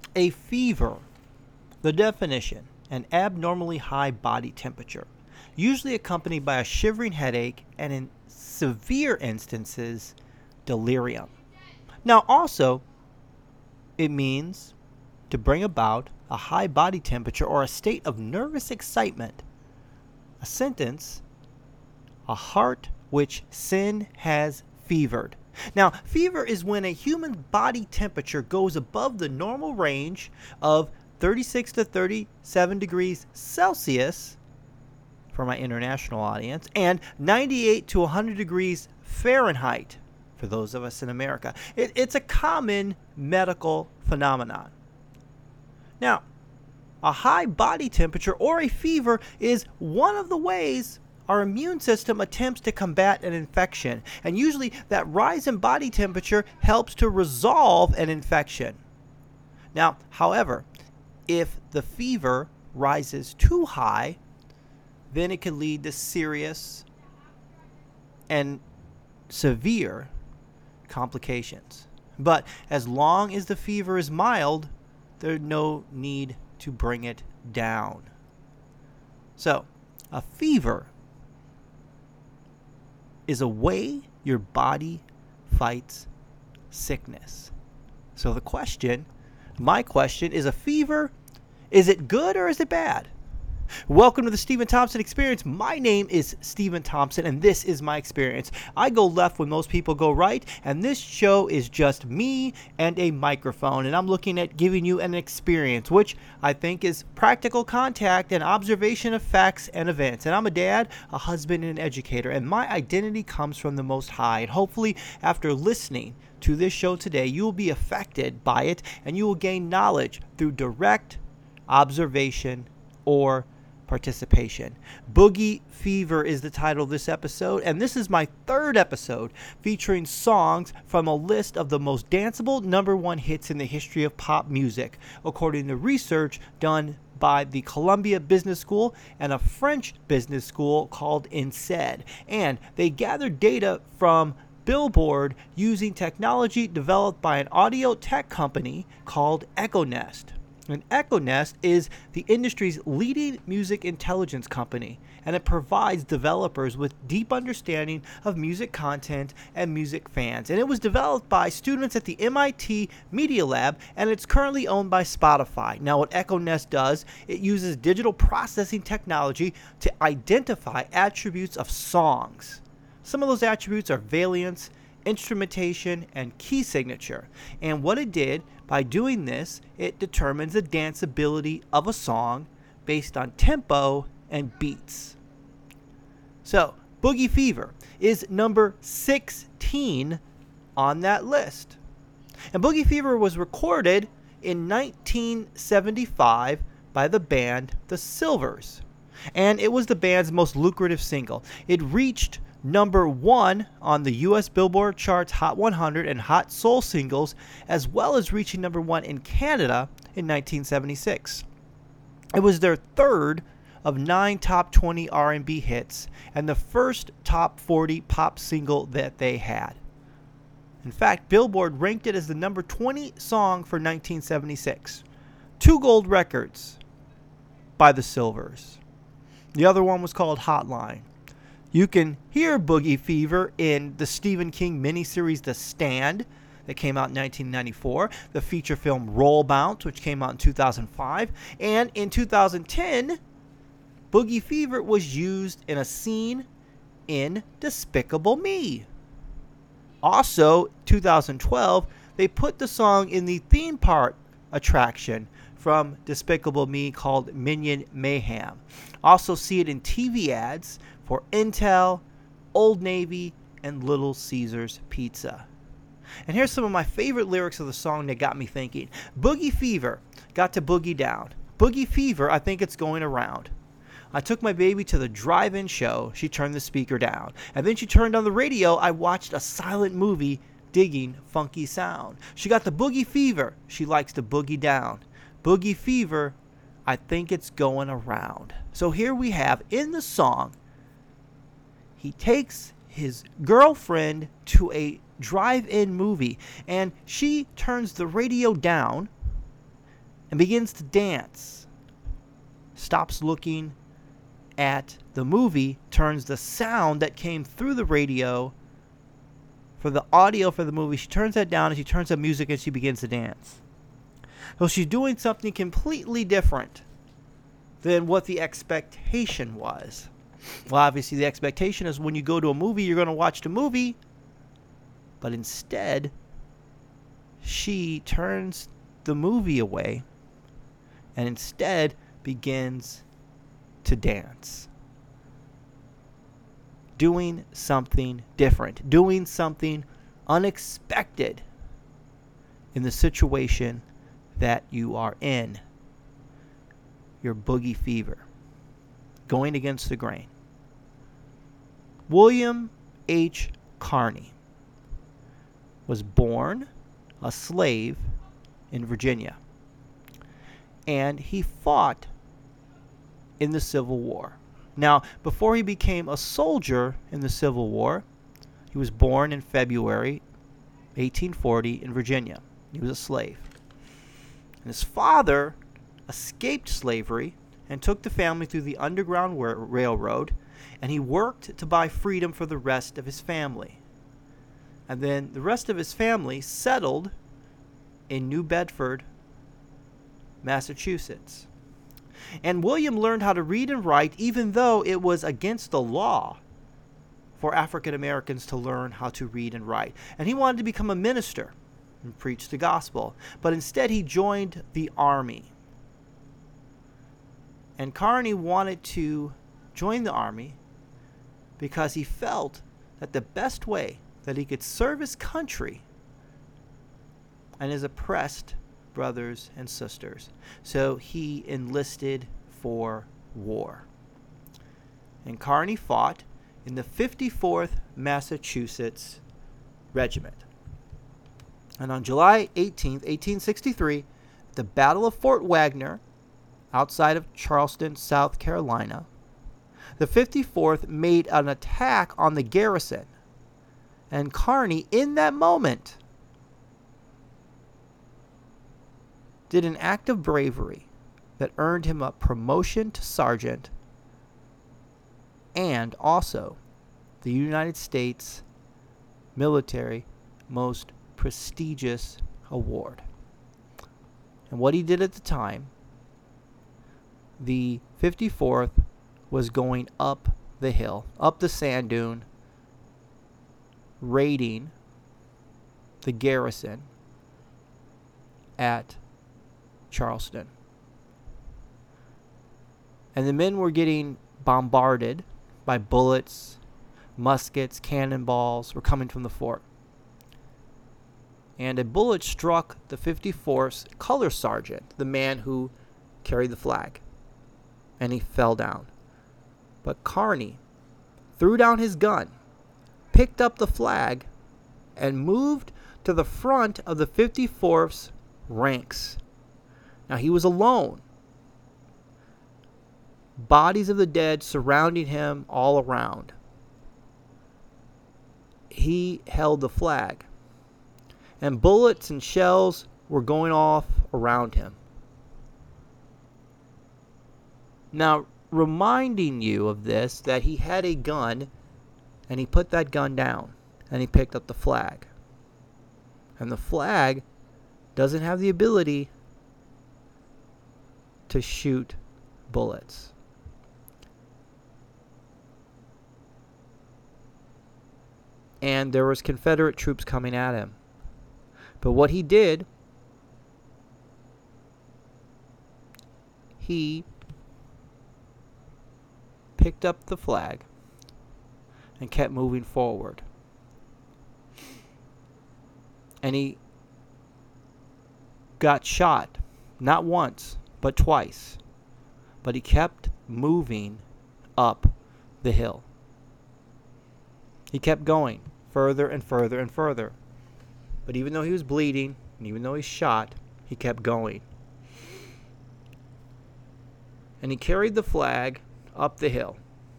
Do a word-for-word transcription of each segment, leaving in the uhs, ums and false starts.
A fever, the definition, an abnormally high body temperature, usually accompanied by a shivering headache and in severe instances, delirium. Now, also, it means to bring about a high body temperature or a state of nervous excitement. A sentence, a heart which sin has fevered. Now, fever is when a human body temperature goes above the normal range of thirty-six to thirty-seven degrees Celsius for my international audience and ninety-eight to one hundred degrees Fahrenheit for those of us in America. It, it's a common medical phenomenon. Now, a high body temperature or a fever is one of the ways our immune system attempts to combat an infection. And usually that rise in body temperature helps to resolve an infection. Now, however, if the fever rises too high, then it can lead to serious and severe complications. But as long as the fever is mild, there's no need to bring it down. So, a fever is a way your body fights sickness. So the question, my question, is a fever, is it good or is it bad? Welcome to the Stephen Thompson Experience. My name is Stephen Thompson, and this is my experience. I go left when most people go right, and this show is just me and a microphone, and I'm looking at giving you an experience, which I think is practical contact and observation of facts and events. And I'm a dad, a husband, and an educator, and my identity comes from the Most High. And hopefully, after listening to this show today, you will be affected by it, and you will gain knowledge through direct observation or participation. Boogie Fever is the title of this episode, and this is my third episode featuring songs from a list of the most danceable number one hits in the history of pop music, according to research done by the Columbia Business School and a French business school called INSEAD. And they gathered data from Billboard using technology developed by an audio tech company called EchoNest. And EchoNest is the industry's leading music intelligence company, and it provides developers with deep understanding of music content and music fans. And it was developed by students at the M I T Media Lab, and it's currently owned by Spotify. Now, what EchoNest does, it uses digital processing technology to identify attributes of songs. Some of those attributes are valence, instrumentation, and key signature. And what it did, by doing this, it determines the danceability of a song based on tempo and beats. So, Boogie Fever is number sixteen on that list. And Boogie Fever was recorded in nineteen seventy-five by the band The Silvers. And it was the band's most lucrative single. It reached number one on the U S Billboard charts Hot one hundred and Hot Soul singles, as well as reaching number one in Canada in nineteen seventy-six. It was their third of nine top twenty R and B hits and the first top forty pop single that they had. In fact, Billboard ranked it as the number twenty song for nineteen seventy-six. Two gold records by the Silvers. The other one was called Hotline. You can hear Boogie Fever in the Stephen King miniseries The Stand that came out in nineteen ninety-four, the feature film Roll Bounce, which came out in two thousand five, and in two thousand ten, Boogie Fever was used in a scene in Despicable Me. Also, two thousand twelve, they put the song in the theme park attraction from Despicable Me called Minion Mayhem. Also see it in T V ads for Intel, Old Navy, and Little Caesars Pizza. And here's some of my favorite lyrics of the song that got me thinking. Boogie Fever got to boogie down. Boogie Fever, I think it's going around. I took my baby to the drive-in show. She turned the speaker down. And then she turned on the radio. I watched a silent movie digging funky sound. She got the boogie fever. She likes to boogie down. Boogie Fever, I think it's going around. So here we have in the song, he takes his girlfriend to a drive-in movie, and she turns the radio down and begins to dance. Stops looking at the movie, turns the sound that came through the radio for the audio for the movie, she turns that down and she turns up music and she begins to dance. So she's doing something completely different than what the expectation was. Well, obviously the expectation is when you go to a movie, you're going to watch the movie. But instead, she turns the movie away and instead begins to dance. Doing something different. Doing something unexpected in the situation that you are in. Your boogie fever. Going against the grain. William H. Carney was born a slave in Virginia. And he fought in the Civil War. Now, before he became a soldier in the Civil War, he was born in February eighteen forty in Virginia. He was a slave. And his father escaped slavery and took the family through the Underground wa- Railroad, and he worked to buy freedom for the rest of his family. And then the rest of his family settled in New Bedford, Massachusetts. And William learned how to read and write, even though it was against the law for African Americans to learn how to read and write. And he wanted to become a minister and preach the gospel. But instead he joined the army. And Carney wanted to join the army because he felt that the best way that he could serve his country and his oppressed brothers and sisters. So he enlisted for war. And Carney fought in the fifty-fourth Massachusetts Regiment. And on July eighteenth, eighteen sixty-three, at the Battle of Fort Wagner, outside of Charleston, South Carolina, the fifty-fourth made an attack on the garrison. And Carney, in that moment, did an act of bravery that earned him a promotion to sergeant and also the United States military most prestigious award. And what he did at the time, the fifty-fourth was going up the hill, up the sand dune, raiding the garrison at Charleston. And the men were getting bombarded by bullets, muskets, cannonballs were coming from the fort. And a bullet struck the fifty-fourth's color sergeant, the man who carried the flag. And he fell down. But Carney threw down his gun, picked up the flag, and moved to the front of the fifty-fourth's ranks. Now he was alone. Bodies of the dead surrounding him all around. He held the flag. And bullets and shells were going off around him. Now, reminding you of this, that he had a gun, and he put that gun down, and he picked up the flag. And the flag doesn't have the ability to shoot bullets. And there was Confederate troops coming at him. But what he did, he picked up the flag and kept moving forward. And he got shot, not once, but twice. But he kept moving up the hill. He kept going further and further and further. But even though he was bleeding, and even though he shot, he kept going. And he carried the flag up the hill.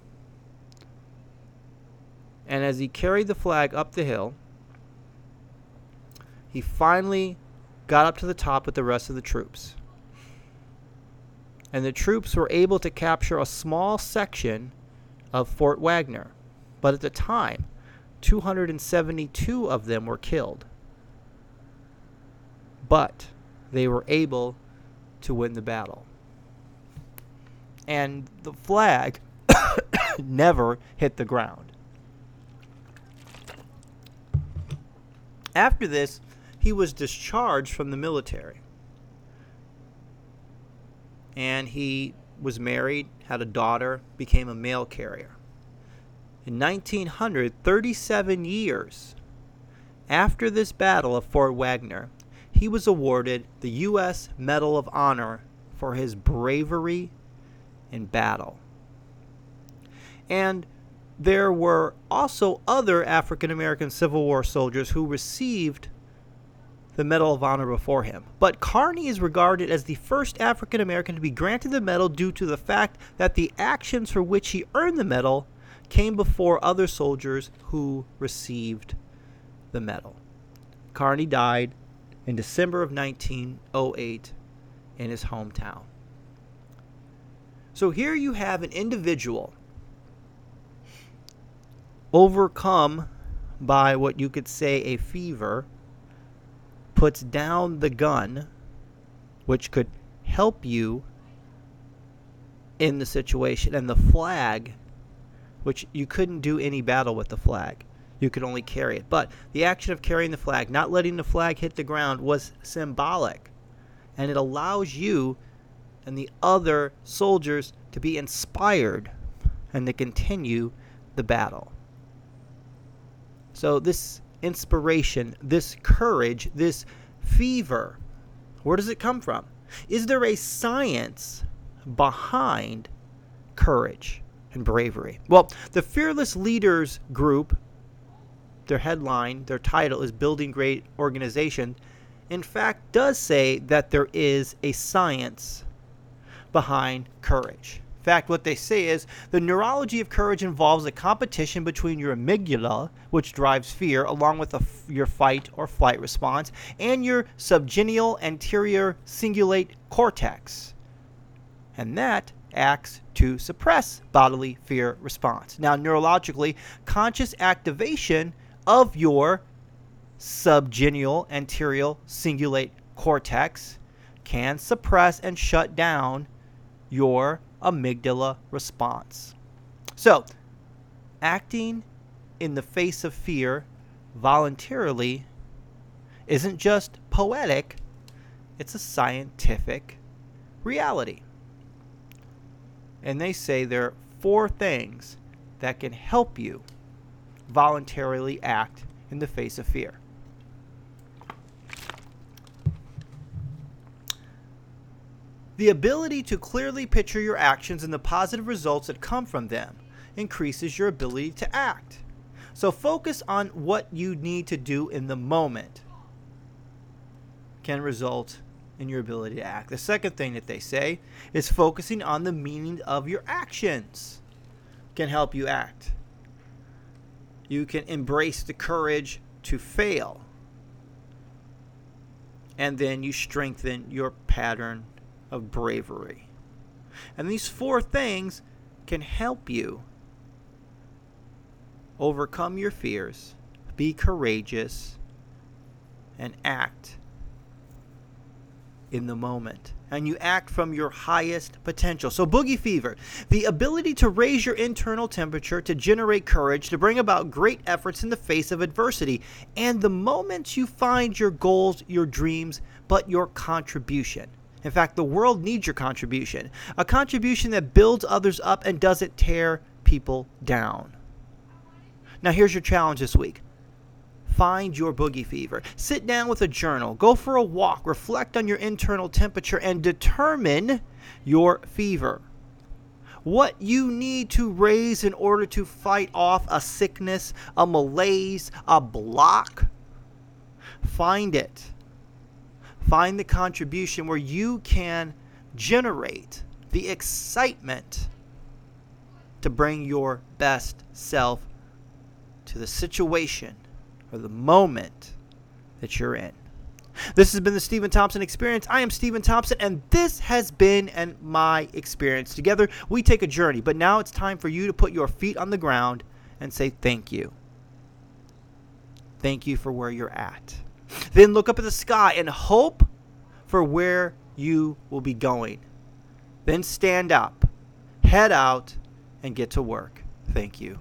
And as he carried the flag up the hill, he finally got up to the top with the rest of the troops. and the troops were able to capture a small section of Fort Wagner. But at the time, two hundred seventy-two of them were killed. But they were able to win the battle. And the flag never hit the ground. After this, he was discharged from the military. And he was married, had a daughter, became a mail carrier. In nineteen hundred, thirty-seven years after this battle of Fort Wagner, he was awarded the U S Medal of Honor for his bravery in battle. And there were also other African American Civil War soldiers who received the Medal of Honor before him. But Kearny is regarded as the first African American to be granted the medal due to the fact that the actions for which he earned the medal came before other soldiers who received the medal. Kearny died in December of nineteen oh eight in his hometown. So here you have an individual overcome by what you could say a fever, puts down the gun, which could help you in the situation, and the flag, which you couldn't do any battle with the flag. You could only carry it. But the action of carrying the flag, not letting the flag hit the ground, was symbolic. And it allows you and the other soldiers to be inspired and to continue the battle. So this inspiration, this courage, this fever, where does it come from? Is there a science behind courage and bravery? Well, the Fearless Leaders Group, their headline, their title is Building Great Organization, in fact does say that there is a science behind courage. In fact, what they say is the neurology of courage involves a competition between your amygdala, which drives fear, along with a f- your fight or flight response, and your subgenual anterior cingulate cortex. And that acts to suppress bodily fear response. Now, neurologically, conscious activation of your subgenual anterior cingulate cortex can suppress and shut down your amygdala response. So, acting in the face of fear voluntarily isn't just poetic, it's a scientific reality. And they say there are four things that can help you voluntarily act in the face of fear. The ability to clearly picture your actions and the positive results that come from them increases your ability to act. So focus on what you need to do in the moment can result in your ability to act. The second thing that they say is focusing on the meaning of your actions can help you act. You can embrace the courage to fail, and then you strengthen your pattern of bravery. And these four things can help you overcome your fears, be courageous, and act in the moment. And you act from your highest potential. So Boogie Fever, the ability to raise your internal temperature, to generate courage, to bring about great efforts in the face of adversity, and the moments you find your goals, your dreams, but your contribution. In fact, the world needs your contribution. A contribution that builds others up and doesn't tear people down. Now here's your challenge this week. Find your Boogie Fever. Sit down with a journal. Go for a walk. Reflect on your internal temperature and determine your fever. What you need to raise in order to fight off a sickness, a malaise, a block. Find it. Find the contribution where you can generate the excitement to bring your best self to the situation or the moment that you're in. This has been the Stephen Thompson Experience. I am Stephen Thompson, and this has been an, my experience. Together, we take a journey, but now it's time for you to put your feet on the ground and say thank you. Thank you for where you're at. Then look up at the sky and hope for where you will be going. Then stand up, head out, and get to work. Thank you.